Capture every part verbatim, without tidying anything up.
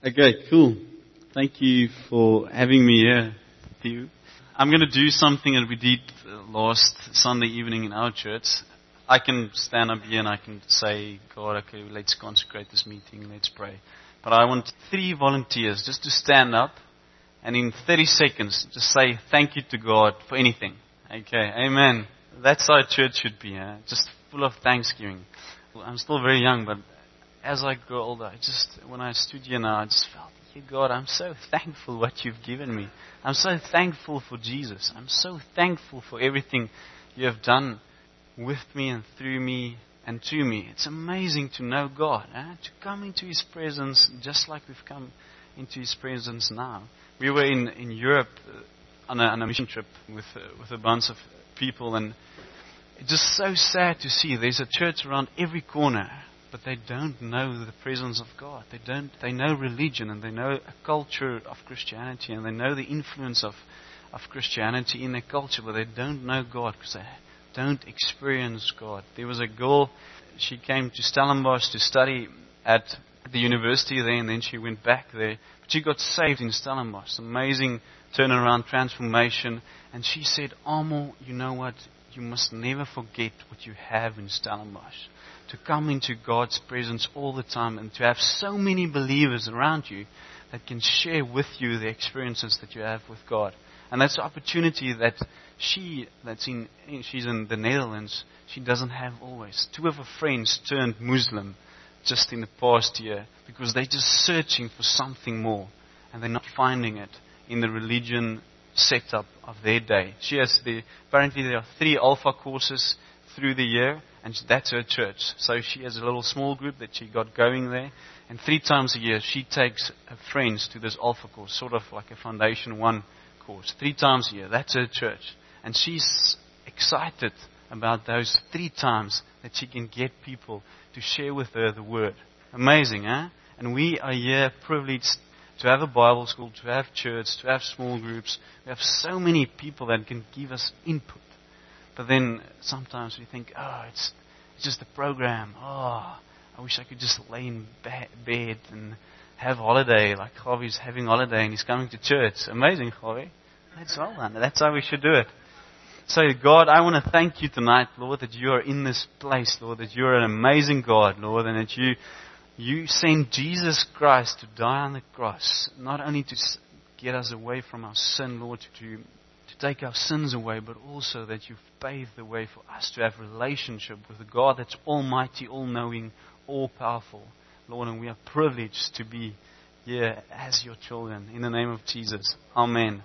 Okay, cool. Thank you for having me here, Theo. I'm going to do something that we did last Sunday evening in our church. I can stand up here and I can say, God, okay, let's consecrate this meeting, let's pray. But I want three volunteers just to stand up and in thirty seconds just say thank you to God for anything. Okay, amen. That's how a church should be, eh? Just full of thanksgiving. I'm still very young, but as I grow older, I just, when I stood here now, I just felt, yeah, God, I'm so thankful what you've given me. I'm so thankful for Jesus. I'm so thankful for everything you have done with me and through me and to me. It's amazing to know God, eh? To come into His presence just like we've come into His presence now. We were in, in Europe uh, on, a, on a mission trip with, uh, with a bunch of people, and it's just so sad to see there's a church around every corner, but they don't know the presence of God. They don't. They know religion and they know a culture of Christianity and they know the influence of, of Christianity in their culture, but they don't know God because they don't experience God. There was a girl, she came to Stellenbosch to study at the university there, and then she went back there. But she got saved in Stellenbosch. Amazing turnaround, transformation. And she said, Amo, you know what? You must never forget what you have in Stellenbosch. To come into God's presence all the time and to have so many believers around you that can share with you the experiences that you have with God. And that's the opportunity that she, that's in, she's in the Netherlands, she doesn't have always. Two of her friends turned Muslim just in the past year because they're just searching for something more and they're not finding it in the religion setup of their day. She has the, apparently there are three Alpha courses through the year, and that's her church. So she has a little small group that she got going there, and three times a year she takes her friends to this Alpha course, sort of like a Foundation One course. Three times a year, that's her church. And she's excited about those three times that she can get people to share with her the Word. Amazing, huh? And we are here privileged to have a Bible school, to have church, to have small groups. We have so many people that can give us input. But then sometimes we think, oh, it's, it's just a program. Oh, I wish I could just lay in ba- bed and have holiday, like Javi's having holiday and he's coming to church. Amazing, Javi. That's well done. That's how we should do it. So, God, I want to thank you tonight, Lord, that you are in this place, Lord, that you are an amazing God, Lord, and that you you sent Jesus Christ to die on the cross, not only to get us away from our sin, Lord, to to take our sins away, but also that you've paved the way for us to have a relationship with a God that's almighty, all-knowing, all-powerful. Lord, and we are privileged to be here as your children. In the name of Jesus. Amen.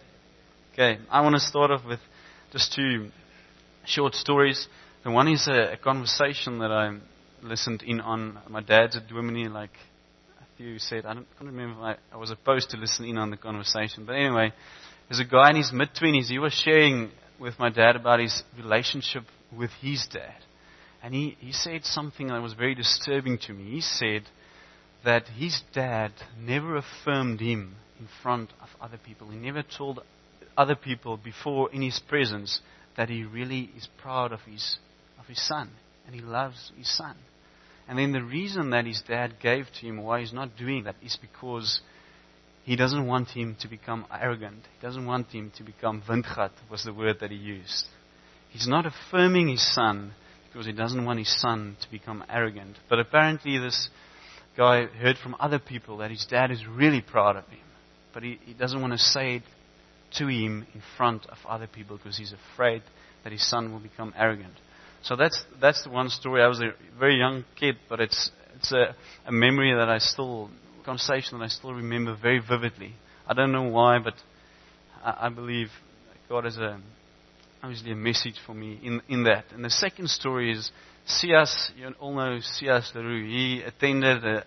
Okay, I want to start off with just two short stories. The one is a, a conversation that I listened in on. My dad's at Dominee, like Theo said. I don't, I can't remember if I, I was supposed to listen in on the conversation. But anyway, there's a guy in his mid-twenties. He was sharing with my dad about his relationship with his dad. And he, he said something that was very disturbing to me. He said that his dad never affirmed him in front of other people. He never told other people before in his presence that he really is proud of his of his son. And he loves his son. And then the reason that his dad gave to him why he's not doing that is because he doesn't want him to become arrogant. He doesn't want him to become windgat, was the word that he used. He's not affirming his son because he doesn't want his son to become arrogant. But apparently this guy heard from other people that his dad is really proud of him. But he, he doesn't want to say it to him in front of other people because he's afraid that his son will become arrogant. So that's that's the one story. I was a very young kid, but it's it's a, a memory that I still... conversation that I still remember very vividly. I don't know why, but I, I believe God has a obviously a message for me in in that. And the second story is C S. You all know C S LaRue. He attended a,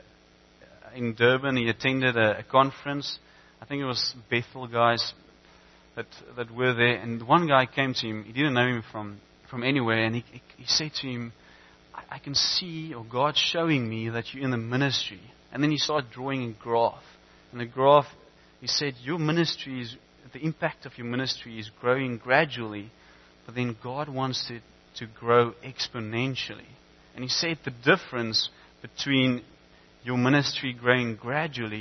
in Durban. He attended a, a conference. I think it was Bethel guys that that were there. And one guy came to him. He didn't know him from from anywhere, and he he, he said to him, I, "I can see, or God's showing me that you're in the ministry." And then he started drawing a graph. And the graph, he said, your ministry is, the impact of your ministry is growing gradually, but then God wants it to grow exponentially. And he said the difference between your ministry growing gradually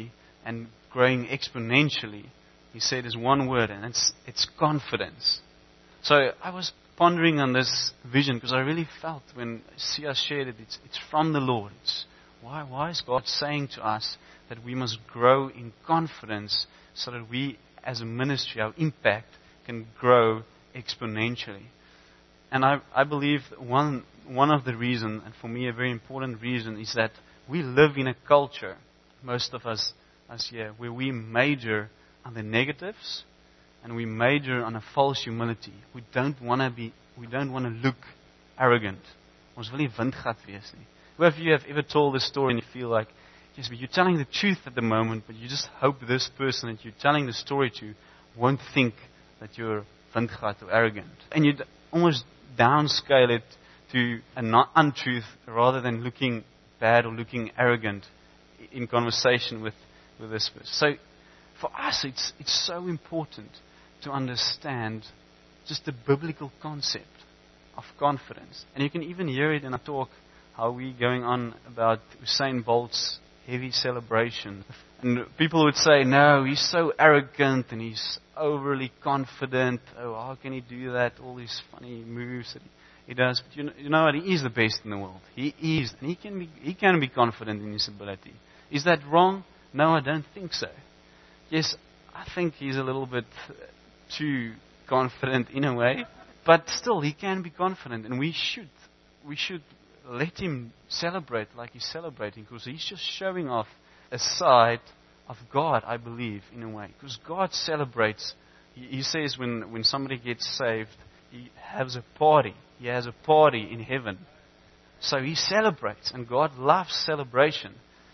and growing exponentially, he said is one word, and it's it's confidence. So I was pondering on this vision because I really felt when Sia shared it, it's, it's from the Lord. It's, why, why is God saying to us that we must grow in confidence so that we as a ministry, our impact can grow exponentially? And I, I believe one, one of the reasons, and for me a very important reason, is that we live in a culture, most of us, us here, where we major on the negatives and we major on a false humility. We don't want to be, we don't want to look arrogant. Ons wil nie windgat wees nie. Who of you have ever told this story and you feel like, yes, but you're telling the truth at the moment, but you just hope this person that you're telling the story to won't think that you're windgat or arrogant. And you almost downscale it to an untruth rather than looking bad or looking arrogant in conversation with, with this person. So for us, it's it's so important to understand just the biblical concept of confidence. And you can even hear it in a talk, how we're going on about Usain Bolt's heavy celebration. And people would say, no, he's so arrogant and he's overly confident. Oh, how can he do that? All these funny moves that he, he does. But you know, you know what? He is the best in the world. He is. And he can be, he can be confident in his ability. Is that wrong? No, I don't think so. Yes, I think he's a little bit too confident in a way. But still, he can be confident. And we should. We should let him celebrate like he's celebrating, because he's just showing off a side of God, I believe, in a way. Because God celebrates. He, he says when, when somebody gets saved, he has a party. He has a party in heaven. So he celebrates, and God loves celebration.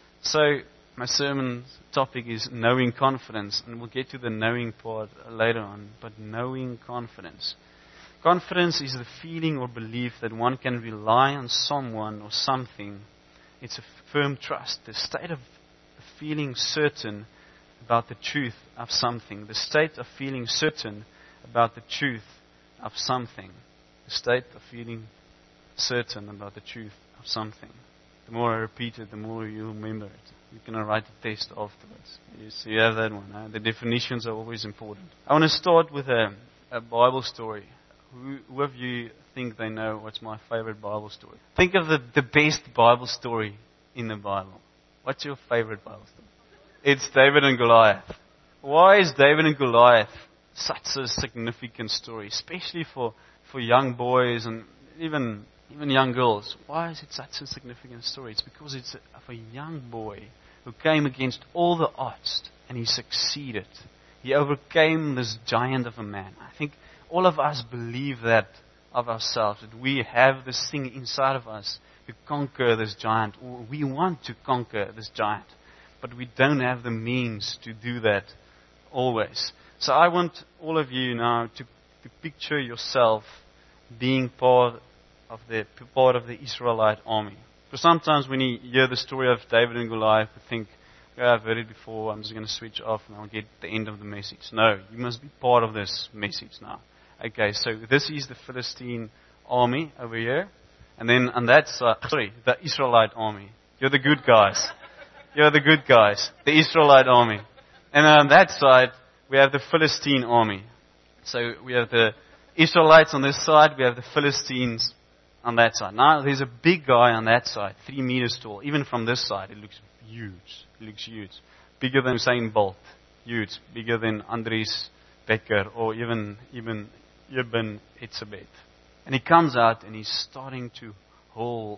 So my sermon topic is knowing confidence, and we'll get to the knowing part later on, but knowing confidence. Confidence is the feeling or belief that one can rely on someone or something. It's a firm trust, the state of feeling certain about the truth of something. The state of feeling certain about the truth of something. The state of feeling certain about the truth of something. The more I repeat it, the more you remember it. You can write a test afterwards. So you have that one. Huh? The definitions are always important. I want to start with a, a Bible story. Who, who of you think they know what's my favorite Bible story? Think of the, the best Bible story in the Bible. What's your favorite Bible story? It's David and Goliath. Why is David and Goliath such a significant story, especially for, for young boys and even even young girls? Why is it such a significant story? It's because it's of a young boy who came against all the odds and he succeeded. He overcame this giant of a man. I think all of us believe that of ourselves, that we have this thing inside of us to conquer this giant. Or we want to conquer this giant, but we don't have the means to do that always. So I want all of you now to, to picture yourself being part of the part of the Israelite army. Because sometimes when you hear the story of David and Goliath, you think, oh, I've heard it before, I'm just going to switch off and I'll get the end of the message. No, you must be part of this message now. Okay, so this is the Philistine army over here. And then on that side, sorry, the Israelite army. You're the good guys. You're the good guys. The Israelite army. And on that side, we have the Philistine army. So we have the Israelites on this side, we have the Philistines on that side. Now there's a big guy on that side, three meters tall. Even from this side, it looks huge. It looks huge. Bigger than Usain Bolt. Huge. Bigger than Andries Becker or even, even Ibn Etzebeth. And he comes out and he's starting to hurl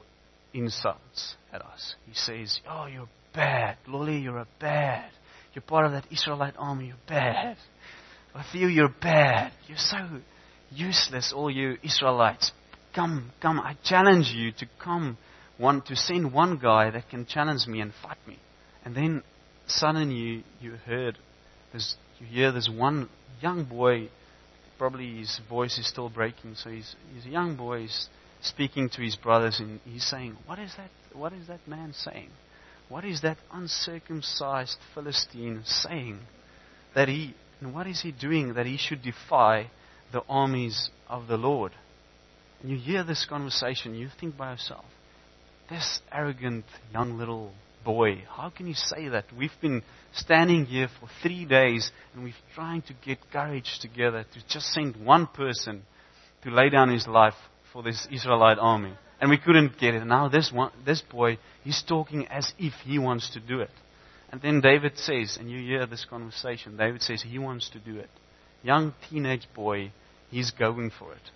insults at us. He says, oh, you're bad. Lolly, you're a bad. You're part of that Israelite army. You're bad. Matthew, you're bad. You're so useless, all you Israelites. Come, come. I challenge you to come, one to send one guy that can challenge me and fight me. And then suddenly you, you heard this, you hear this one young boy. Probably his voice is still breaking, so he's, he's a young boy. He's speaking to his brothers, and he's saying, "What is that? What is that man saying? What is that uncircumcised Philistine saying? That he and what is he doing that he should defy the armies of the Lord?" And you hear this conversation, you think by yourself, this arrogant young little boy. How can you say that? We've been standing here for three days and we're trying to get courage together to just send one person to lay down his life for this Israelite army. And we couldn't get it. Now this one, this boy, he's talking as if he wants to do it. And then David says, and you hear this conversation, David says he wants to do it. Young teenage boy, he's going for it.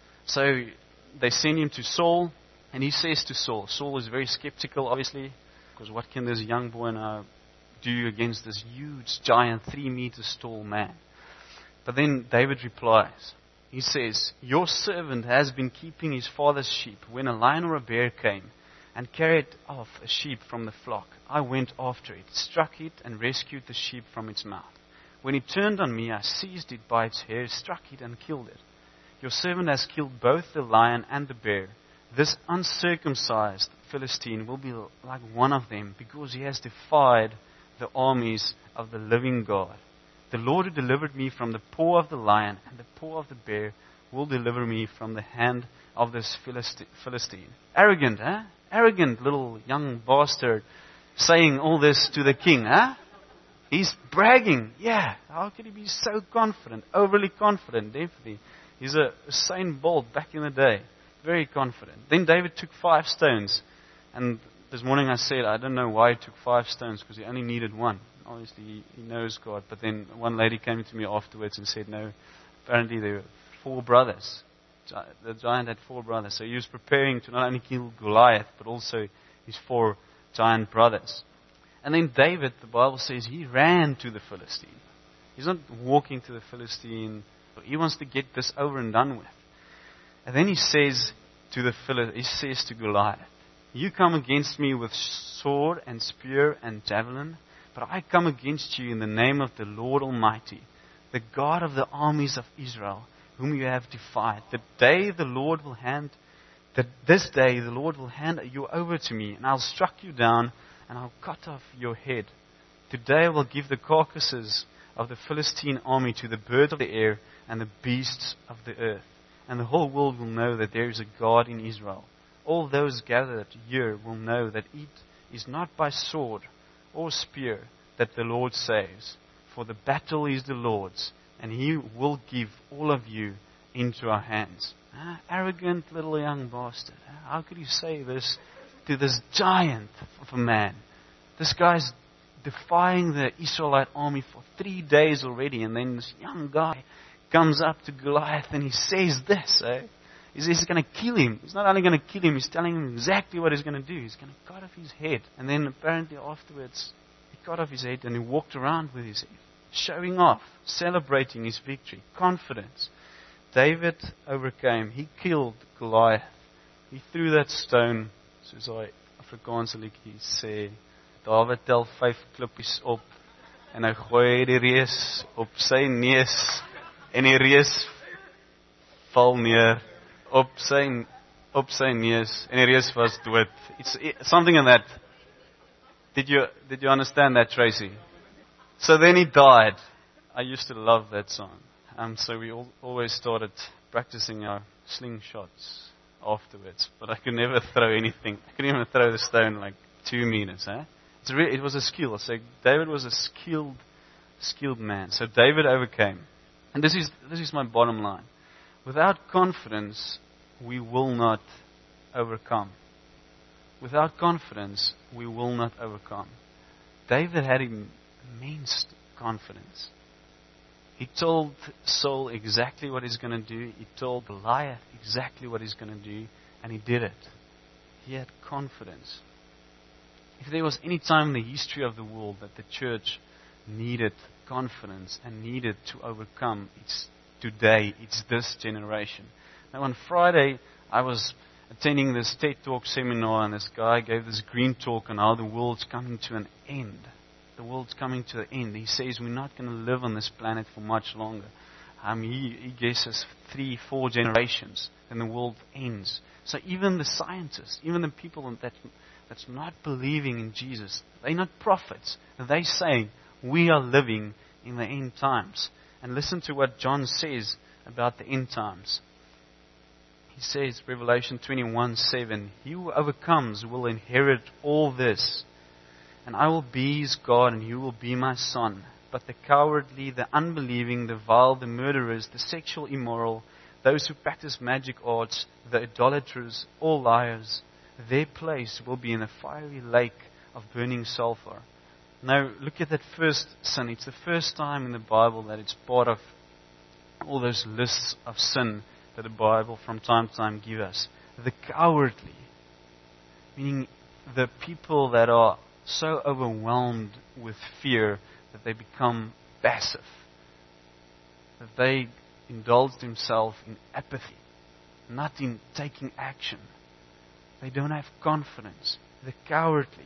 So they send him to Saul, and he says to Saul, Saul is very skeptical, obviously, because what can this young boy now do against this huge, giant, three meters tall man? But then David replies. He says, your servant has been keeping his father's sheep. When a lion or a bear came and carried off a sheep from the flock, I went after it, struck it, and rescued the sheep from its mouth. When it turned on me, I seized it by its hair, struck it, and killed it. Your servant has killed both the lion and the bear. This uncircumcised Philistine will be like one of them, because he has defied the armies of the living God. The Lord who delivered me from the paw of the lion and the paw of the bear will deliver me from the hand of this Philistine. Arrogant, huh? Arrogant little young bastard saying all this to the king, huh? He's bragging. Yeah, how could he be so confident? Overly confident, definitely. He's a Usain Bolt back in the day. Very confident. Then David took five stones. And this morning I said, I don't know why he took five stones, because he only needed one. Obviously, he, he knows God. But then one lady came to me afterwards and said, no, apparently there were four brothers. The giant had four brothers. So he was preparing to not only kill Goliath, but also his four giant brothers. And then David, the Bible says, he ran to the Philistine. He's not walking to the Philistine. He wants to get this over and done with. And then he says to the Philistine, he says to Goliath, you come against me with sword and spear and javelin, but I come against you in the name of the Lord Almighty, the God of the armies of Israel, whom you have defied. The day the Lord will hand, that this day the Lord will hand you over to me, and I'll struck you down, and I'll cut off your head. Today I will give the carcasses of the Philistine army to the birds of the air and the beasts of the earth. And the whole world will know that there is a God in Israel. All those gathered here will know that it is not by sword or spear that the Lord saves. For the battle is the Lord's, and He will give all of you into our hands. Ah, arrogant little young bastard. How could you say this to this giant of a man? This guy's defying the Israelite army for three days already, and then this young guy comes up to Goliath and he says this, eh? He says he's going to kill him. He's not only going to kill him, he's telling him exactly what he's going to do. He's going to cut off his head. And then apparently afterwards, he cut off his head and he walked around with his head, showing off, celebrating his victory, confidence. David overcame. He killed Goliath. He threw that stone, soos hy Afrikaanse liedjie sê, Dawid tel vyf klippies op en hy gooi die reus op sy neus en die reus val neer op sy op sy neus en die reus was dood. It's something in that. Did you did you understand that, Tracy? So then he died. I used to love that song. Um, so we all, always started practicing our slingshots afterwards. But I could never throw anything. I couldn't even throw the stone like two meters. Eh? It's re- it was a skill. So David was a skilled, skilled man. So David overcame. And this is this is my bottom line. Without confidence, we will not overcome. Without confidence, we will not overcome. David had immense confidence. He told Saul exactly what he's going to do. He told Goliath exactly what he's going to do. And he did it. He had confidence. If there was any time in the history of the world that the church needed confidence and needed to overcome, it's today. It's this generation. Now on Friday, I was attending this TED Talk seminar, and this guy gave this green talk on how the world's coming to an end. The world's coming to an end. He says we're not going to live on this planet for much longer. Um, he, he guesses three, four generations, and the world ends. So even the scientists, even the people that that's not believing in Jesus, they're not prophets. They're saying we are living in the end times. And listen to what John says about the end times. He says, Revelation twenty-one seven, he who overcomes will inherit all this. and I will be his God, and he will be my son. But the cowardly, the unbelieving, the vile, the murderers, the sexual immoral, those who practice magic arts, the idolaters, all liars, their place will be in a fiery lake of burning sulfur. Now, look at that first sin. It's the first time in the Bible that it's part of all those lists of sin that the Bible from time to time gives us. The cowardly, meaning the people that are so overwhelmed with fear that they become passive, that they indulge themselves in apathy, not in taking action. They don't have confidence. The cowardly.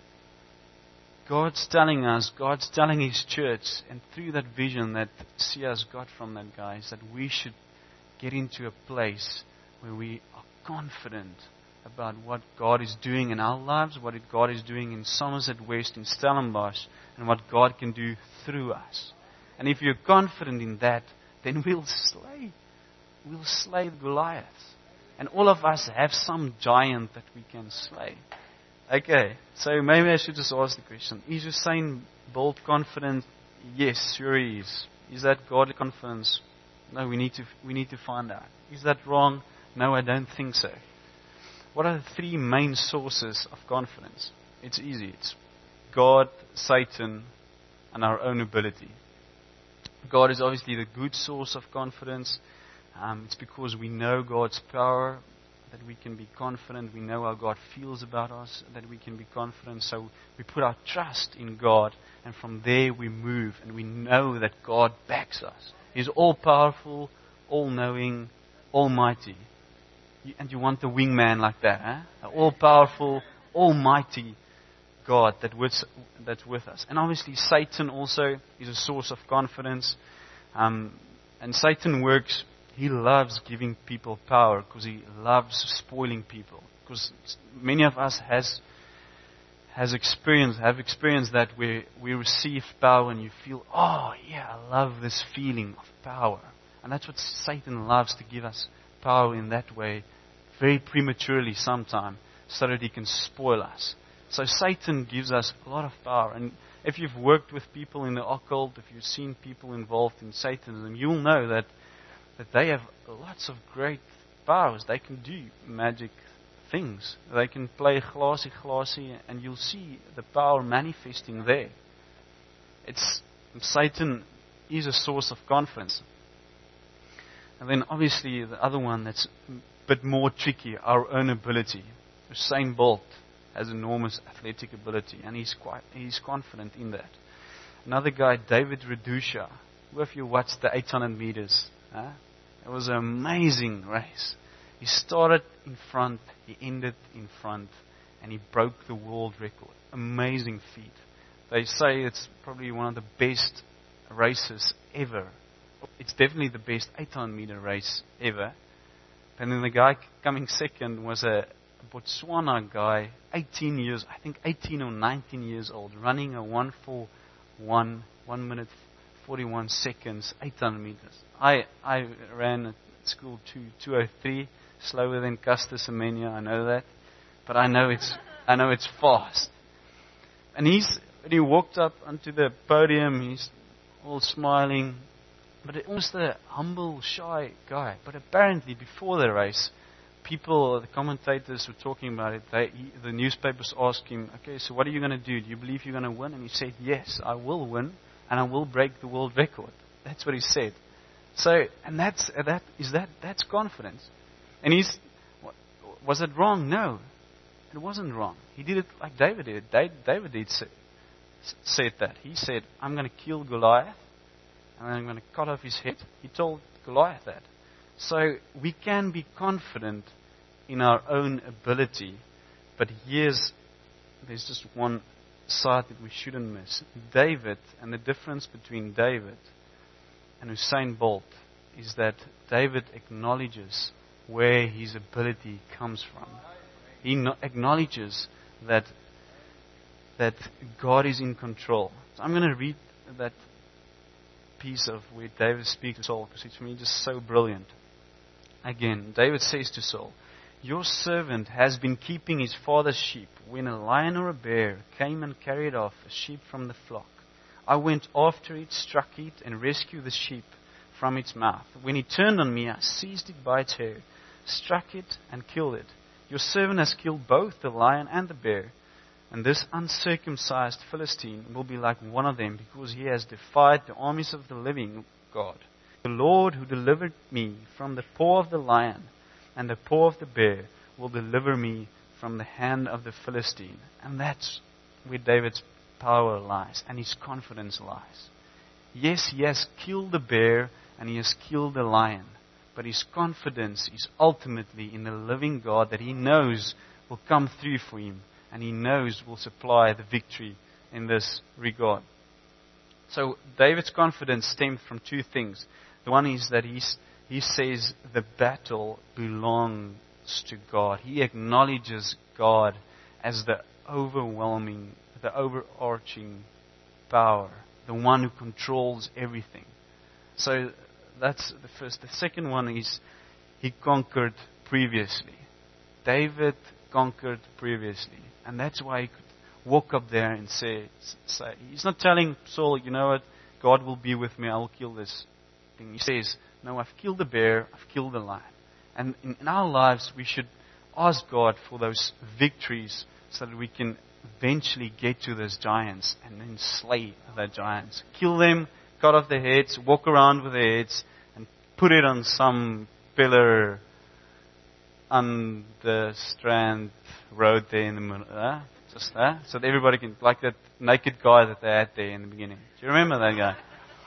God's telling us, God's telling His church, and through that vision that C S got from that guy, is that we should get into a place where we are confident about what God is doing in our lives, what God is doing in Somerset West, in Stellenbosch, and what God can do through us. And if you're confident in that, then we'll slay. We'll slay Goliath. And all of us have some giant that we can slay. Okay, so maybe I should just ask the question. Is Usain Bolt confident? Yes, sure he is. Is that godly confidence? No, we need to we need to find out. Is that wrong? No, I don't think so. What are the three main sources of confidence? It's easy. It's God, Satan, and our own ability. God is obviously the good source of confidence. Um, it's because we know God's power that we can be confident. We know how God feels about us, that we can be confident. So we put our trust in God, and from there we move, and we know that God backs us. He's all-powerful, all-knowing, almighty. And you want the wingman like that, huh? An all-powerful, almighty God that with, that's with us. And obviously Satan also is a source of confidence. Um, and Satan works, he loves giving people power because he loves spoiling people. Because many of us has has experienced, have experienced that where we receive power and you feel, oh yeah, I love this feeling of power. And that's what Satan loves, to give us power in that way, very prematurely sometime, so that he can spoil us. So Satan gives us a lot of power. And if you've worked with people in the occult, if you've seen people involved in Satanism, you'll know that, that they have lots of great powers. They can do magic things. They can play glassy glassy, and you'll see the power manifesting there. It's Satan is a source of confidence. And then obviously the other one that's a bit more tricky, our own ability. Usain Bolt has enormous athletic ability, and he's quite he's confident in that. Another guy, David Rudisha. Who of you watched the eight hundred meters? Huh? It was an amazing race. He started in front, he ended in front, and he broke the world record. Amazing feat. They say it's probably one of the best races ever. It's definitely the best eight hundred meter race ever. And then the guy coming second was a Botswana guy, eighteen years, I think eighteen or nineteen years old, running a one four one, one minute forty-one seconds, eight hundred meters. I I ran at school two oh three, slower than Caster Semenya, I know that, but I know it's I know it's fast. And he's when he walked up onto the podium, he's all smiling, but it was the humble, shy guy. But apparently, before the race, people, the commentators were talking about it. They, he, the newspapers asked him, okay, so what are you going to do? Do you believe you're going to win? And he said, yes, I will win, and I will break the world record. That's what he said. So, and that's, that, is that, that's confidence. And he's, was it wrong? No, it wasn't wrong. He did it like David did. David did say, said that. He said, I'm going to kill Goliath, and I'm going to cut off his head. He told Goliath that. So we can be confident in our own ability, but here's there's just one side that we shouldn't miss. David, and the difference between David and Usain Bolt is that David acknowledges where his ability comes from. He no- acknowledges that that God is in control. So I'm going to read that piece of where David speaks to Saul, because it's for me just so brilliant. Again, David says to Saul, Your servant has been keeping his father's sheep. When a lion or a bear came and carried off a sheep from the flock, I went after it, struck it, and rescued the sheep from its mouth. When it turned on me, I seized it by its hair, struck it, and killed it. Your servant has killed both the lion and the bear, and this uncircumcised Philistine will be like one of them, because he has defied the armies of the living God. The Lord who delivered me from the paw of the lion and the paw of the bear will deliver me from the hand of the Philistine. And that's where David's power lies and his confidence lies. Yes, he has killed the bear and he has killed the lion, but his confidence is ultimately in the living God that he knows will come through for him and he knows will supply the victory in this regard. So David's confidence stemmed from two things. The one is that he's He says the battle belongs to God. He acknowledges God as the overwhelming, the overarching power, the one who controls everything. So that's the first. The second one is he conquered previously. David conquered previously. And that's why he could walk up there and say, say he's not telling Saul, you know what, God will be with me, I will kill this thing. He says, no, I've killed the bear, I've killed the lion. And in, in our lives, we should ask God for those victories so that we can eventually get to those giants and then slay the giants. Kill them, cut off their heads, walk around with their heads, and put it on some pillar on the Strand Road there in the middle. Uh, just that. Uh, so that everybody can, like that naked guy that they had there in the beginning. Do you remember that guy?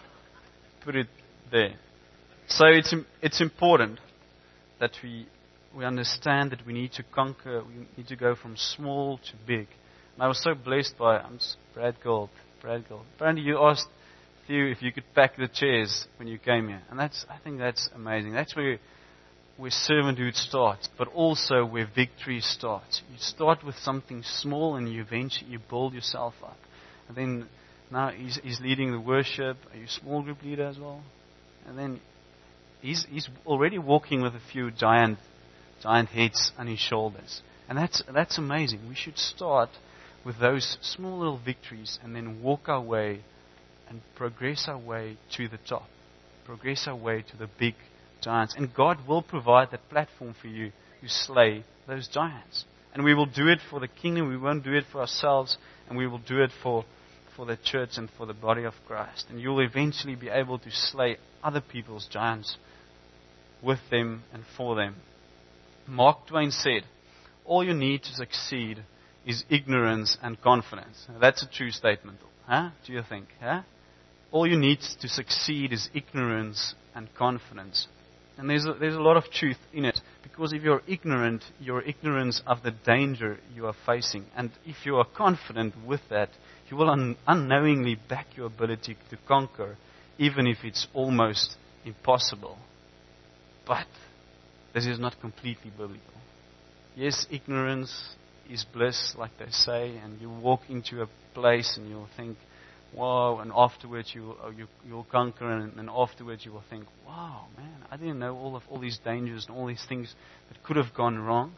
Put it there. So it's it's important that we we understand that we need to conquer. We need to go from small to big. And I was so blessed by I'm Brad Gold. Brad Gold. Apparently, you asked Theo if you could pack the chairs when you came here, and that's I think that's amazing. That's where where servanthood starts, but also where victory starts. You start with something small, and you eventually you build yourself up. And then now he's he's leading the worship. Are you a small group leader as well? And then He's, he's already walking with a few giant giant heads on his shoulders. And that's that's amazing. We should start with those small little victories and then walk our way and progress our way to the top. Progress our way to the big giants. And God will provide that platform for you to slay those giants. And we will do it for the kingdom. We won't do it for ourselves. And we will do it for, for the church and for the body of Christ. And you'll eventually be able to slay other people's giants with them and for them. Mark Twain said, all you need to succeed is ignorance and confidence. That's a true statement. Huh? Do you think? Huh? All you need to succeed is ignorance and confidence. And there's a, there's a lot of truth in it. Because if you're ignorant, you're ignorant of the danger you are facing. And if you are confident with that, you will un- unknowingly back your ability to conquer, even if it's almost impossible. But this is not completely biblical. Yes, ignorance is bliss, like they say, and you walk into a place and you'll think, wow, and afterwards you, you, you'll conquer, and, and afterwards you will think, wow, man, I didn't know all of all these dangers and all these things that could have gone wrong.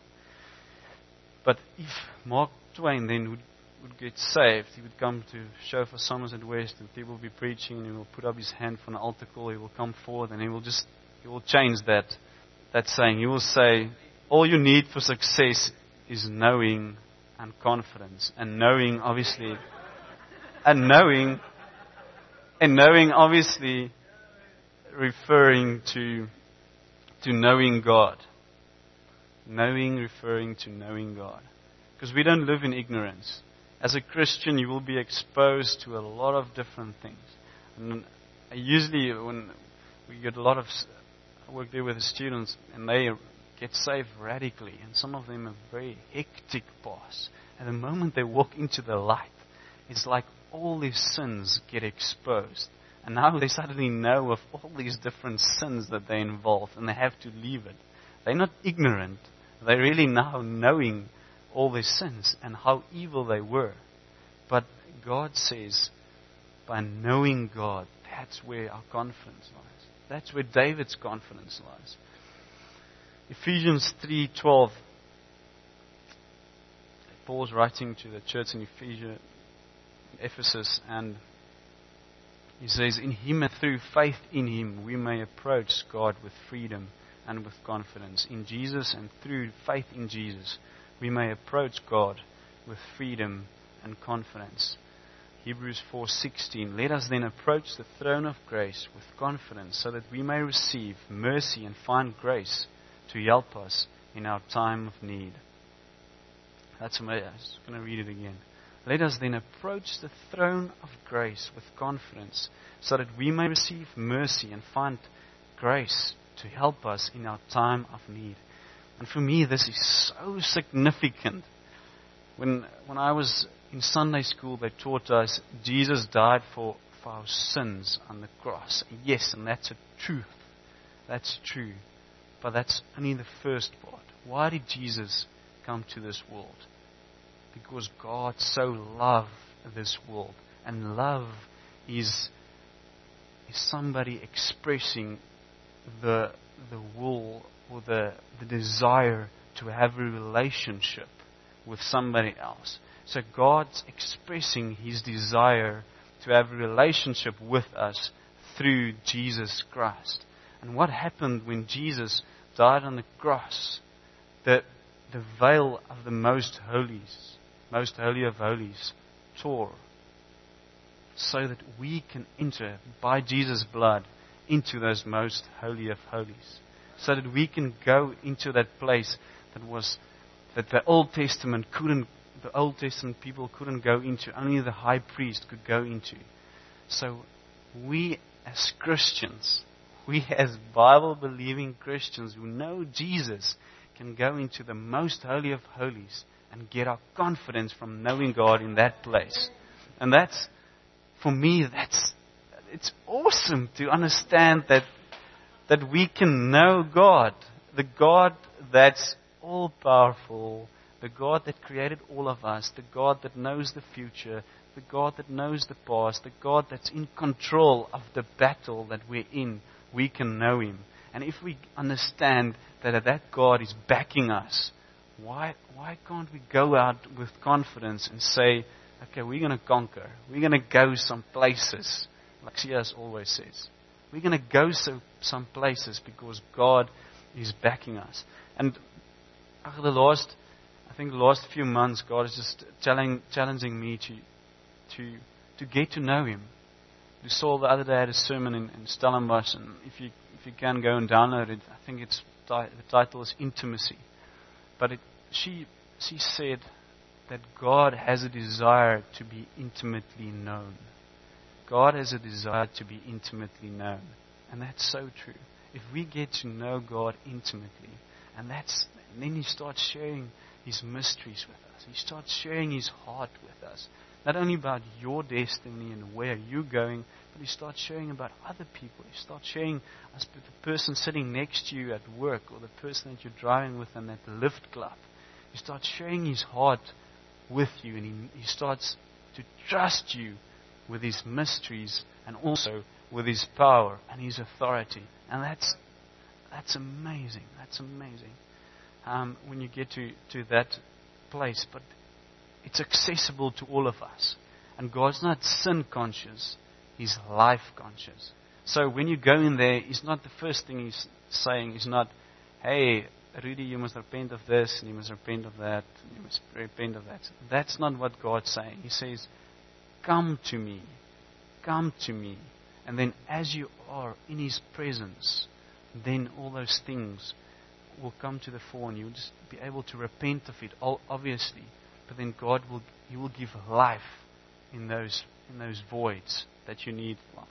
But if Mark Twain then would, would get saved, he would come to show for Somerset West, and people will be preaching, and he will put up his hand for an altar call, he will come forward, and he will just He will change that, that saying. He will say, all you need for success is knowing and confidence. And knowing, obviously, and knowing, and knowing, obviously, referring to, to knowing God. Knowing, referring to knowing God. Because we don't live in ignorance. As a Christian, you will be exposed to a lot of different things. And usually, when we get a lot of I work there with the students, and they get saved radically, and some of them have very hectic past. And the moment they walk into the light, it's like all their sins get exposed. And now they suddenly know of all these different sins that they're involved, and they have to leave it. They're not ignorant. They're really now knowing all their sins and how evil they were. But God says, by knowing God, that's where our confidence lies. That's where David's confidence lies. Ephesians three twelve Paul's writing to the church in Ephesus, Ephesus, and he says, in Him and through faith in Him, we may approach God with freedom and with confidence. In Jesus and through faith in Jesus, we may approach God with freedom and confidence. Hebrews four sixteen, let us then approach the throne of grace with confidence, so that we may receive mercy and find grace to help us in our time of need. That's amazing. I'm just going to read it again. Let us then approach the throne of grace with confidence, so that we may receive mercy and find grace to help us in our time of need. And for me, this is so significant. When when I was in Sunday school, they taught us Jesus died for, for our sins on the cross. Yes, and that's a truth. That's true. But that's only the first part. Why did Jesus come to this world? Because God so loved this world. And love is, is somebody expressing the the will or the, the desire to have a relationship with somebody else. So God's expressing His desire to have a relationship with us through Jesus Christ. And what happened when Jesus died on the cross? The, the veil of the most holies, most holy of holies, tore, so that we can enter by Jesus' blood into those most holy of holies. So that we can go into that place that was that the Old Testament couldn't the Old Testament people couldn't go into. Only the high priest could go into. So we as Christians, we as Bible-believing Christians who know Jesus, can go into the most holy of holies and get our confidence from knowing God in that place. And that's, for me, that's it's awesome to understand that that we can know God, the God that's all-powerful, the God that created all of us, the God that knows the future, the God that knows the past, the God that's in control of the battle that we're in. We can know Him. And if we understand that that God is backing us, why why can't we go out with confidence and say, okay, we're going to conquer. We're going to go some places, like C S always says. We're going to go so, some places because God is backing us. And after the last I think the last few months, God is just telling, challenging me to, to, to get to know Him. You saw the other day I had a sermon in, in Stellenbosch, and if you if you can go and download it, I think it's the title is Intimacy. But it, she she said that God has a desire to be intimately known. God has a desire to be intimately known, and that's so true. If we get to know God intimately, and that's and then He starts sharing His mysteries with us. He starts sharing His heart with us. Not only about your destiny and where you're going, but He starts sharing about other people. He starts sharing us with the person sitting next to you at work, or the person that you're driving with them at the lift club. He starts sharing His heart with you, and He, he starts to trust you with His mysteries and also with His power and His authority. And that's that's amazing. That's amazing. Um, when you get to, to that place, but it's accessible to all of us. And God's not sin conscious, He's life conscious. So when you go in there, He's not the first thing He's saying, He's not, hey, Rudy, you must repent of this, and you must repent of that, and you must repent of that. That's not what God's saying. He says, come to me, come to me. And then as you are in His presence, then all those things will come to the fore, and you'll just be able to repent of it, obviously. But then God will, He will give life in those in those voids that you need life.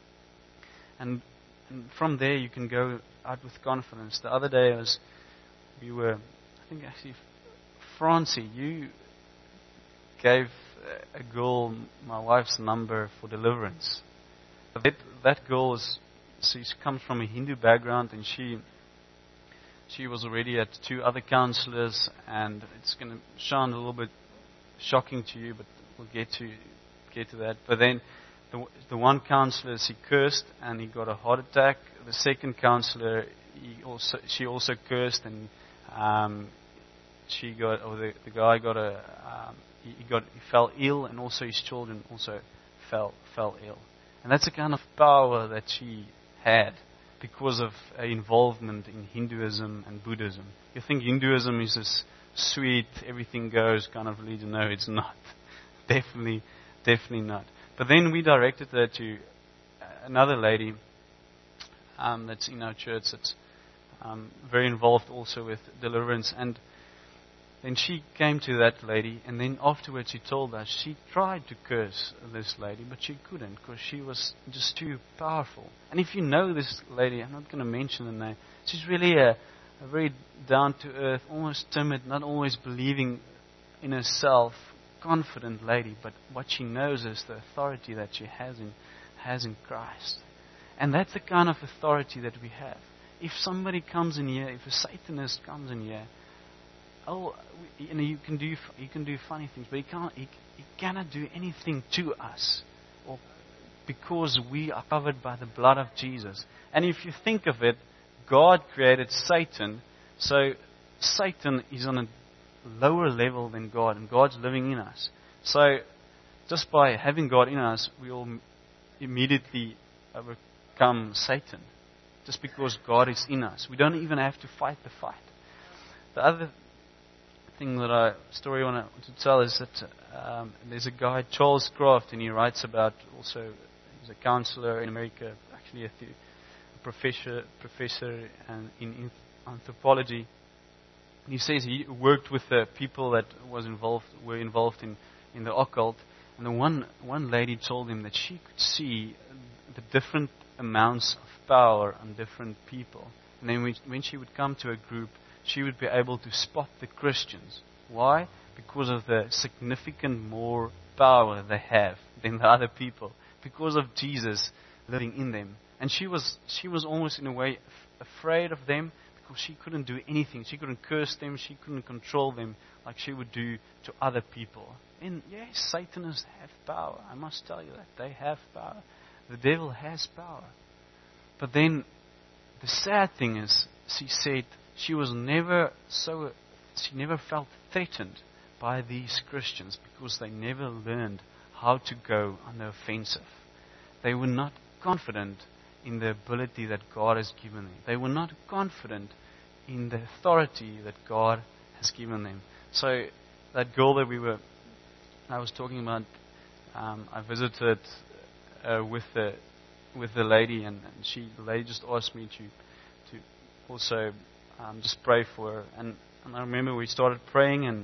And, and from there you can go out with confidence. The other day I was, we were, I think actually, Francie, you gave a girl my wife's number for deliverance. That, that girl is, she comes from a Hindu background, and she she was already at two other counselors, and it's going to sound a little bit shocking to you, but we'll get to get to that. But then the the one counselor, he cursed and he got a heart attack. The second counselor, he also she also cursed, and um, she got, or the, the guy got a, um, he, he got, he fell ill, and also his children also fell fell ill. And that's the kind of power that she had because of her involvement in Hinduism and Buddhism. You think Hinduism is this sweet, everything goes kind of religion? No, it's not. Definitely, definitely not. But then we directed her to another lady um, that's in our church that's um, very involved also with deliverance. And then she came to that lady, and then afterwards she told us she tried to curse this lady, but she couldn't because she was just too powerful. And if you know this lady, I'm not going to mention the name, she's really a, a very down-to-earth, almost timid, not always believing in herself, confident lady, but what she knows is the authority that she has in, has in Christ. And that's the kind of authority that we have. If somebody comes in here, if a Satanist comes in here, oh, you know, you can do you can do funny things, but he can't. He, he cannot do anything to us, or because we are covered by the blood of Jesus. And if you think of it, God created Satan, so Satan is on a lower level than God, and God's living in us. So just by having God in us, we will immediately overcome Satan, just because God is in us. We don't even have to fight the fight. The other thing that I story I want to tell is that um, there's a guy, Charles Kraft, and he writes about also, he's a counselor in America, actually a, the, a professor professor and in, in anthropology. And he says he worked with the people that was involved were involved in, in the occult, and the one one lady told him that she could see the different amounts of power on different people, and then when, when she would come to a group, she would be able to spot the Christians. Why? Because of the significant more power they have than the other people. Because of Jesus living in them. And she was she was almost in a way f- afraid of them because she couldn't do anything. She couldn't curse them. She couldn't control them like she would do to other people. And yes, Satanists have power. I must tell you that. They have power. The devil has power. But then the sad thing is, she said, she was never so, she never felt threatened by these Christians because they never learned how to go on the offensive. They were not confident in the ability that God has given them. They were not confident in the authority that God has given them. So that girl that we were, I was talking about, um, I visited uh, with the with the lady, and, and she, the lady just asked me to to also. Um, just pray for her. And, and I remember we started praying, and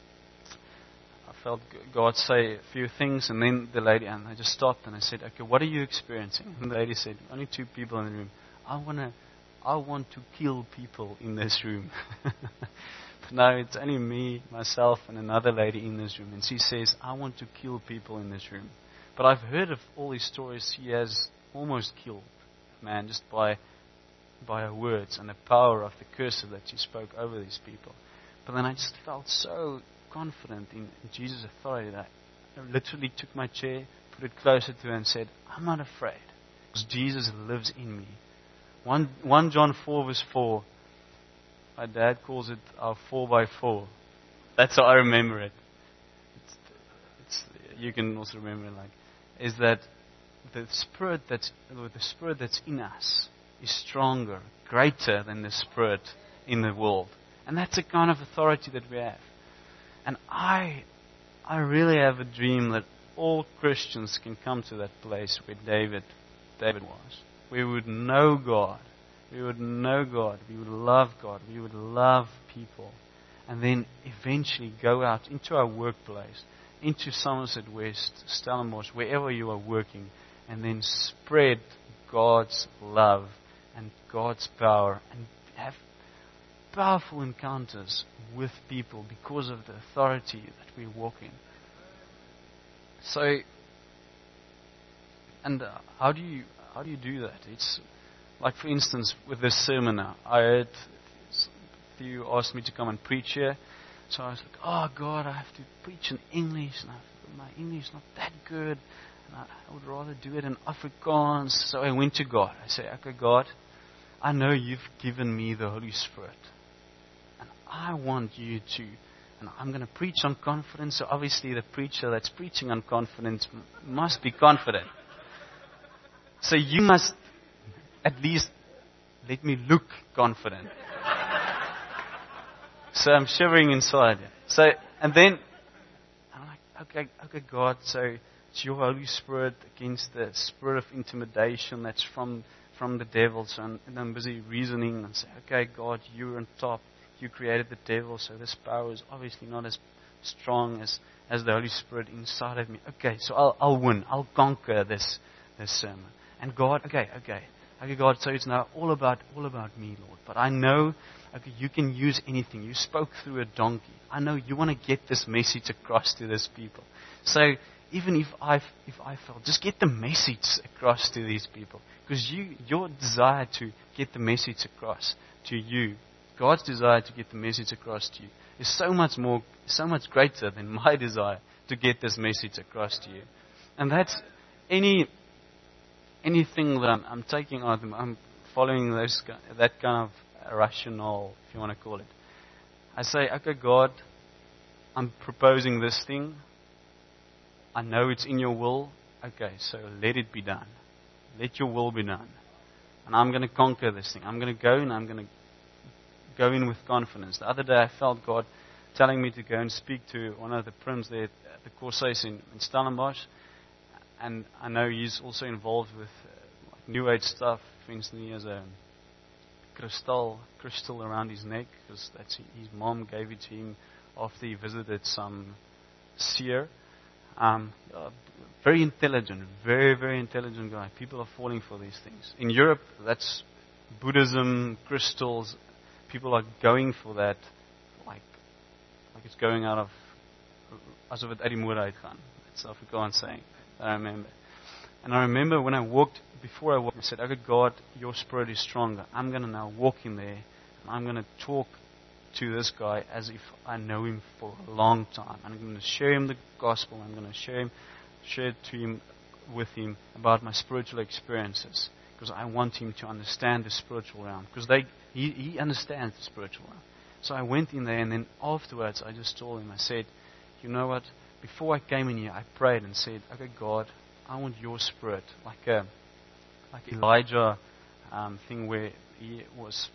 I felt God say a few things, and then the lady, and I just stopped and I said, okay, what are you experiencing? And the lady said, only two people in the room. I want to I want to kill people in this room. But now it's only me, myself, and another lady in this room. And she says, I want to kill people in this room. But I've heard of all these stories. She has almost killed a man just by by her words and the power of the curse that she spoke over these people. But then I just felt so confident in, in Jesus' authority that I literally took my chair, put it closer to her and said, I'm not afraid because Jesus lives in me. First John four verse four, my dad calls it our four by four. That's how I remember it. It's, it's, you can also remember it like, is that the spirit that's, the spirit that's in us is stronger, greater than the spirit in the world. And that's the kind of authority that we have. And I I really have a dream that all Christians can come to that place where David David was. We would know God. We would know God. We would love God. We would love people. And then eventually go out into our workplace, into Somerset West, Stellenbosch, wherever you are working, and then spread God's love and God's power, and have powerful encounters with people because of the authority that we walk in. So, and uh, how do you how do you do that? It's like, for instance, with this sermon now, I heard you asked me to come and preach here, so I was like, oh God, I have to preach in English, and I, my English is not that good, and I, I would rather do it in Afrikaans. So I went to God. I said, okay, God, I know you've given me the Holy Spirit, and I want you to, and I'm going to preach on confidence, so obviously the preacher that's preaching on confidence m- must be confident. So you must at least let me look confident. So I'm shivering inside. So, and then, I'm like, okay, okay, God, so it's your Holy Spirit against the spirit of intimidation that's from from the devil. So I'm, and I'm busy reasoning and say, okay, God, you're on top. You created the devil, so this power is obviously not as strong as, as the Holy Spirit inside of me. Okay, so I'll I'll win. I'll conquer this this sermon. And God, okay, okay. Okay, God, so it's now all about all about me, Lord. But I know, okay, you can use anything. You spoke through a donkey. I know you want to get this message across to these people. So even if I if I fail, just get the message across to these people, because you your desire to get the message across to you, God's desire to get the message across to you, is so much more, so much greater than my desire to get this message across to you. And that's any. Anything that I'm, I'm taking out, I'm following those, that kind of rationale, if you want to call it. I say, okay, God, I'm proposing this thing. I know it's in your will. Okay, so let it be done. Let your will be done. And I'm going to conquer this thing. I'm going to go and I'm going to go in with confidence. The other day I felt God telling me to go and speak to one of the prims there at the Courses in, in Stellenbosch. And I know he's also involved with uh, like New Age stuff. For instance, he has a crystal, crystal around his neck, because that's his mom gave it to him after he visited some seer. Um, uh, very intelligent, very, very intelligent guy. People are falling for these things. In Europe, that's Buddhism, crystals. People are going for that, like, like it's going out of, asof het uit die mode uitgaan. That's Afrikaans saying. I remember. And I remember when I walked, before I walked, I said, okay, God, your spirit is stronger. I'm going to now walk in there, and I'm going to talk to this guy as if I know him for a long time. I'm going to share him the gospel. I'm going to share him, share to him, with him about my spiritual experiences, because I want him to understand the spiritual realm, because they, he, he understands the spiritual realm. So I went in there, and then afterwards, I just told him, I said, you know what? Before I came in here, I prayed and said, okay, God, I want your spirit, like a, like Elijah um, thing where he was,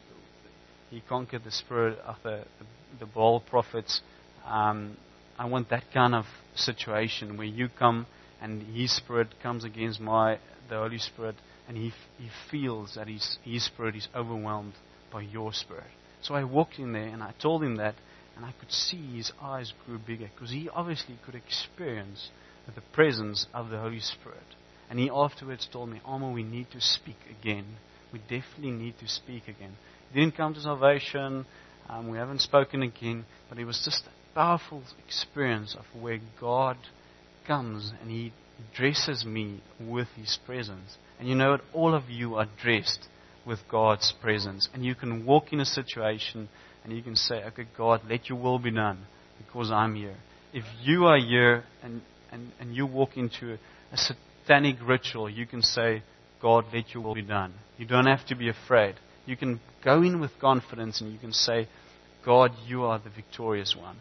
he conquered the spirit of the, the, the Baal prophets. Um, I want that kind of situation where you come and his spirit comes against my, the Holy Spirit, and he, he feels that his, his spirit is overwhelmed by your spirit. So I walked in there and I told him that, and I could see his eyes grew bigger, because he obviously could experience the presence of the Holy Spirit. And he afterwards told me, Amo, we need to speak again. We definitely need to speak again. He didn't come to salvation. Um, we haven't spoken again. But it was just a powerful experience of where God comes and he dresses me with his presence. And you know what? All of you are dressed with God's presence. And you can walk in a situation and you can say, okay, God, let your will be done, because I'm here. If you are here and, and, and you walk into a, a satanic ritual, you can say, God, let your will be done. You don't have to be afraid. You can go in with confidence and you can say, God, you are the victorious one.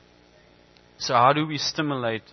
So how do we stimulate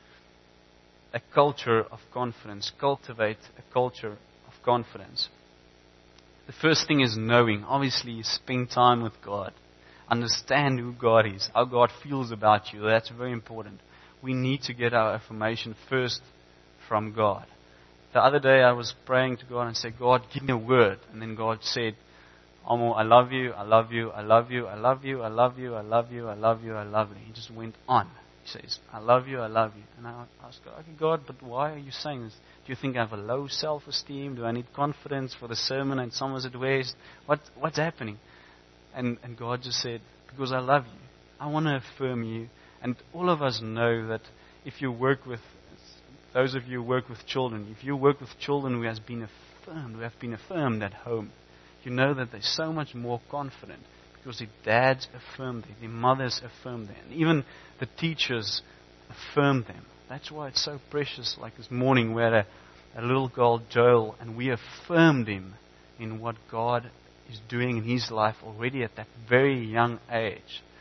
a culture of confidence, cultivate a culture of confidence? The first thing is knowing. Obviously, spend time with God. Understand who God is, how God feels about you. That's very important. We need to get our affirmation first from God. The other day I was praying to God and said, God, give me a word. And then God said, Amo, I love you, I love you, I love you, I love you, I love you, I love you, I love you, I love you. He just went on. He says, I love you, I love you. And I asked God, okay, God, but why are you saying this? Do you think I have a low self-esteem? Do I need confidence for the sermon at Somerset West? What, what's happening? And, and God just said, because I love you. I want to affirm you. And all of us know that if you work with, those of you who work with children, if you work with children who has been affirmed, who have been affirmed at home, you know that they're so much more confident because their dads affirmed them, their mothers affirmed them, and even the teachers affirmed them. That's why it's so precious. Like this morning, we had a, a little girl, Joel, and we affirmed him in what God is doing in his life already at that very young age.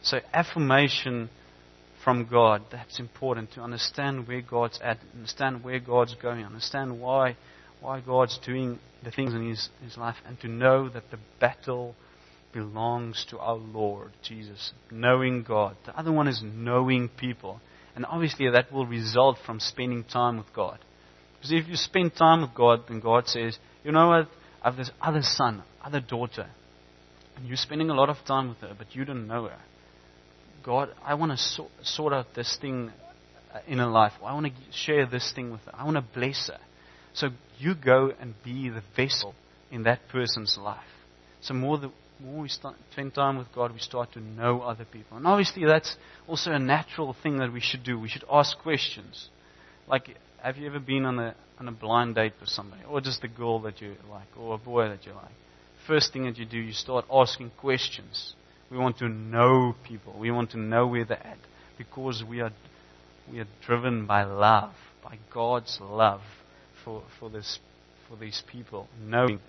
So affirmation from God, that's important to understand where God's at, understand where God's going, understand why why God's doing the things in his, his life, and to know that the battle belongs to our Lord Jesus, knowing God. The other one is knowing people. And obviously that will result from spending time with God. Because if you spend time with God, then God says, you know what, I have this other son, other daughter, and you're spending a lot of time with her, but you don't know her. God, I want to sort, sort out this thing in her life. I want to share this thing with her. I want to bless her. So you go and be the vessel in that person's life. So more the more we start, spend time with God, we start to know other people. And obviously that's also a natural thing that we should do. We should ask questions. Like, have you ever been on a on a blind date with somebody? Or just a girl that you like, or a boy that you like? First thing that you do, you start asking questions. We want to know people. We want to know where they're at. Because we are we are driven by love, by God's love for, for this for these people. Knowing.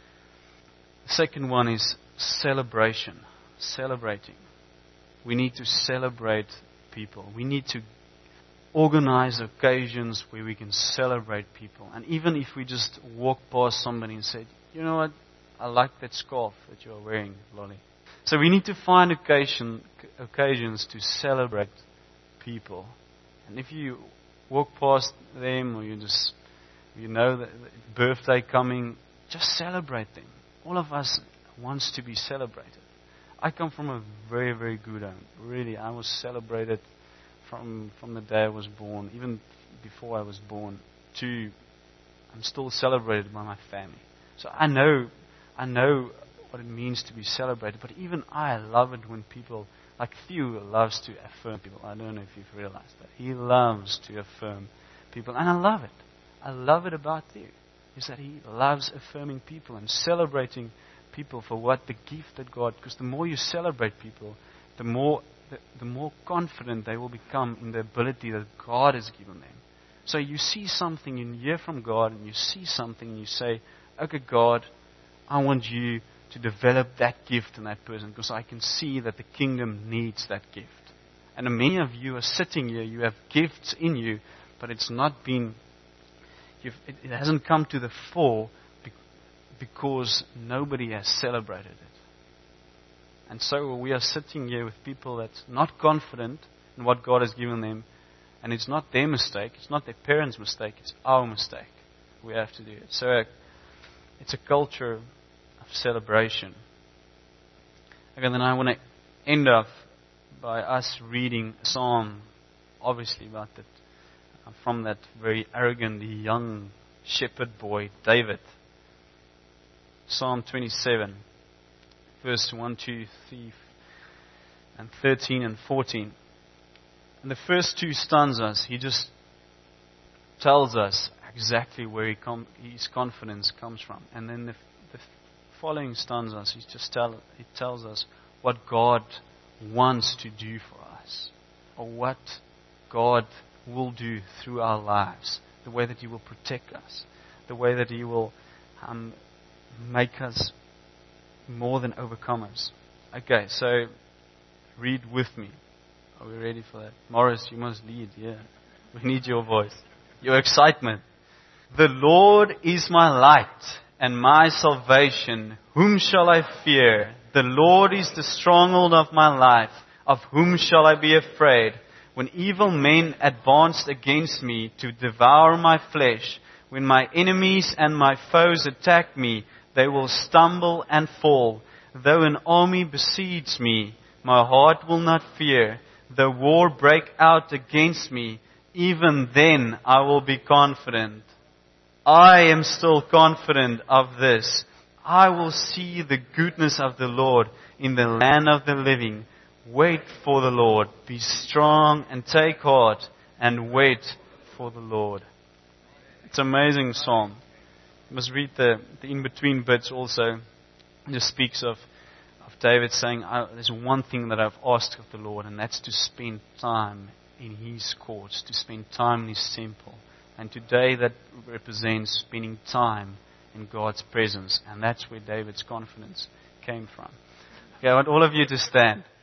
The second one is celebration. Celebrating. We need to celebrate people. We need to organize occasions where we can celebrate people. And even if we just walk past somebody and say, you know what, I like that scarf that you're wearing, Lolly. So we need to find occasion, occasions to celebrate people. And if you walk past them, or you just, you know, the birthday coming, just celebrate them. All of us wants to be celebrated. I come from a very, very good home. Really, I was celebrated from from the day I was born, even before I was born. To, I'm still celebrated by my family. So I know, I know what it means to be celebrated. But even I love it when people, like Theo loves to affirm people. I don't know if you've realized that. He loves to affirm people. And I love it. I love it about Theo. Is that he loves affirming people and celebrating people for what the gift that God, because the more you celebrate people, the more the, the more confident they will become in the ability that God has given them. So you see something, and you hear from God, and you see something, and you say, okay, God, I want you to develop that gift in that person, because I can see that the kingdom needs that gift. And many of you are sitting here, you have gifts in you, but it's not been, you've, it, it hasn't come to the fore because nobody has celebrated it. And so we are sitting here with people that's not confident in what God has given them, and it's not their mistake, it's not their parents' mistake, it's our mistake. We have to do it. So uh, it's a culture of celebration. Okay, then I want to end off by us reading a psalm, obviously about that, uh, from that very arrogant young shepherd boy, David. Psalm twenty-seven, verse one, two, three, and thirteen and fourteen. And the first two stanzas, he just tells us exactly where he com- his confidence comes from. And then the, the following stanzas, he just tell, he tells us what God wants to do for us, or what God will do through our lives, the way that He will protect us, the way that He will um, make us more than overcomers. Okay, so read with me. Are we ready for that? Morris, you must lead, yeah. We need your voice, your excitement. The Lord is my light and my salvation. Whom shall I fear? The Lord is the stronghold of my life. Of whom shall I be afraid? When evil men advanced against me to devour my flesh, when my enemies and my foes attack me, they will stumble and fall. Though an army besieges me, my heart will not fear. Though war break out against me, even then I will be confident. I am still confident of this. I will see the goodness of the Lord in the land of the living. Wait for the Lord. Be strong and take heart and wait for the Lord. It's an amazing psalm. You must read the, the in-between bits also. It just speaks of, of David saying, there's one thing that I've asked of the Lord, and that's to spend time in His courts, to spend time in His temple. And today that represents spending time in God's presence. And that's where David's confidence came from. Okay, I want all of you to stand.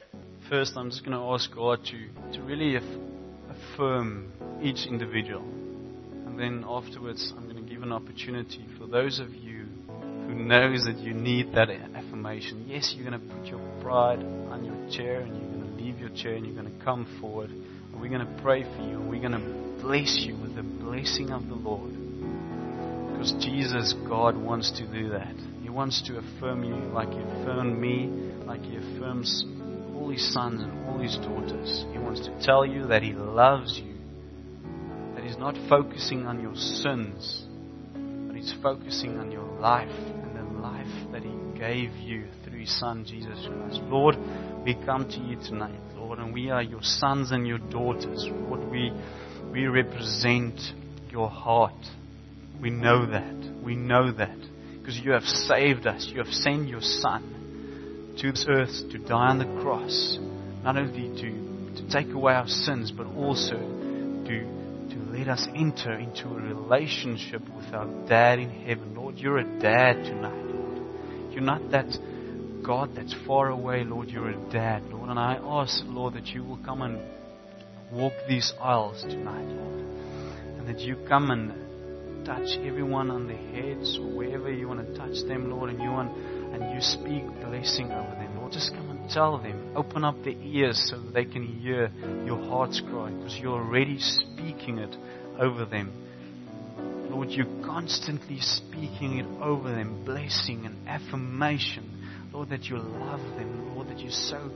First, I'm just going to ask God to, to really aff- affirm each individual. And then afterwards, I'm going to give an opportunity for those of you who knows that you need that affirmation. Yes, you're going to put your pride on your chair and you're going to leave your chair and you're going to come forward. And we're going to pray for you and we're going to bless you with the blessing of the Lord. Because Jesus, God, wants to do that. He wants to affirm you like He affirmed me, like He affirms all His sons and all His daughters. He wants to tell you that He loves you, that He's not focusing on your sins, but He's focusing on your life and the life that He gave you through His Son, Jesus Christ. Lord, we come to You tonight, Lord, and we are Your sons and Your daughters. Lord, we, we represent Your heart. We know that. We know that. Because You have saved us. You have sent Your Son to this earth to die on the cross. Not only to, to take away our sins, but also to, to let us enter into a relationship with our Dad in heaven. Lord, You're a Dad tonight, Lord. You're not that God that's far away, Lord. You're a Dad, Lord. And I ask, Lord, that You will come and walk these aisles tonight, Lord. And that You come and touch everyone on their heads or wherever You want to touch them, Lord, and You want, and You speak blessing over them, Lord. Just come and tell them. Open up their ears so that they can hear Your heart's cry, because You're already speaking it over them. Lord, You're constantly speaking it over them, blessing and affirmation. Lord, that You love them. Lord, that You're so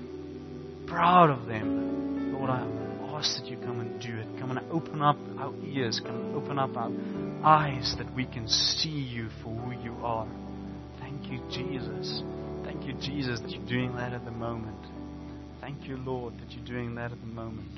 proud of them. Lord, I ask that You come and do it. Come and open up our ears. Come and open up our eyes that we can see You for who You are. Thank You, Jesus. Thank You, Jesus, that You're doing that at the moment. Thank You, Lord, that You're doing that at the moment.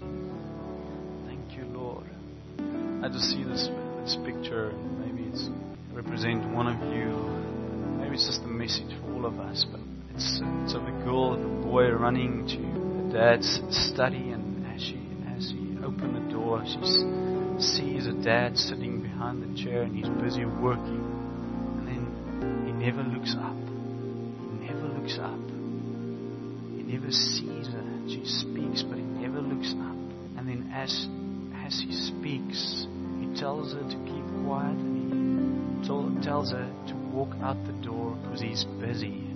Thank You, Lord. I just see this this picture. Maybe it's represent one of you. Maybe it's just a message for all of us. But it's it's of a girl and a boy running to the dad's study, and as she as he opened the door, she sees a dad sitting behind the chair, and he's busy working. And then he never looks up. He never looks up. He never sees her. She speaks, but he never looks up. And then as as he speaks, he tells her to keep quiet, and he told, tells her to walk out the door because he's busy.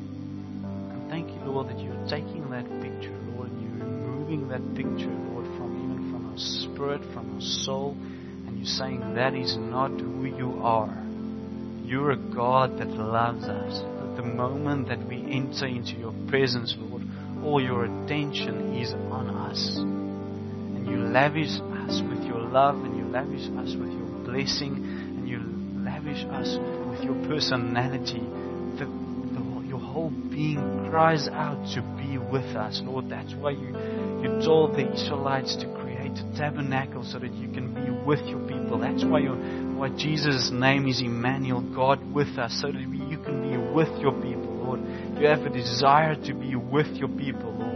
And thank You, Lord, that You're taking that picture, Lord, and You're removing that picture, Lord, from even from our spirit, from our soul, and You're saying that is not who You are. You're a God that loves us. That the moment that we enter into Your presence, Lord, all Your attention is on us. And You lavish us with Your love, and You lavish us with Your blessing, and You lavish us with Your personality. The, the, your whole being cries out to be with us, Lord. That's why You, you told the Israelites to create a tabernacle so that You can be with Your people. That's why you, why Jesus' name is Emmanuel, God with us, so that we, You can be with Your people, Lord. You have a desire to be with Your people, Lord.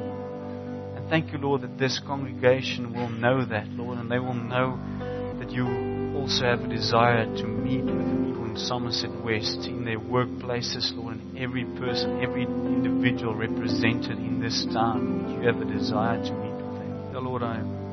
Thank You, Lord, that this congregation will know that, Lord, and they will know that You also have a desire to meet with the people in Somerset West, in their workplaces, Lord, and every person, every individual represented in this town. You have a desire to meet with them. So, Lord, I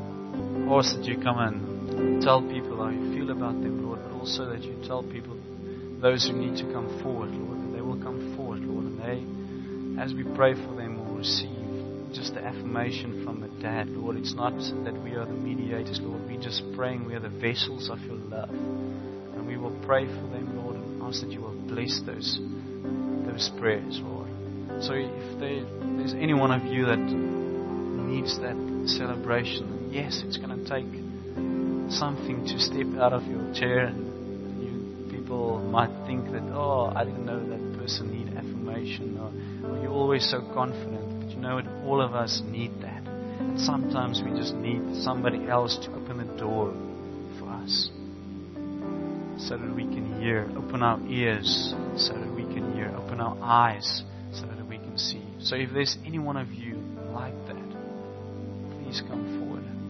ask that You come and tell people how You feel about them, Lord, but also that You tell people, those who need to come forward, Lord, that they will come forward, Lord, and they, as we pray for them, will receive just the affirmation from the Dad, Lord. It's not that we are the mediators, Lord. We're just praying. We are the vessels of Your love. And we will pray for them, Lord, and ask that You will bless those those prayers, Lord. So if there, there's any one of you that needs that celebration, yes, it's going to take something to step out of your chair. And you people might think that, oh, I didn't know that person need affirmation, or, or you're always so confident. You know, all of us need that. And sometimes we just need somebody else to open the door for us so that we can hear. Open our ears so that we can hear. Open our eyes so that we can see. So if there's any one of you like that, please come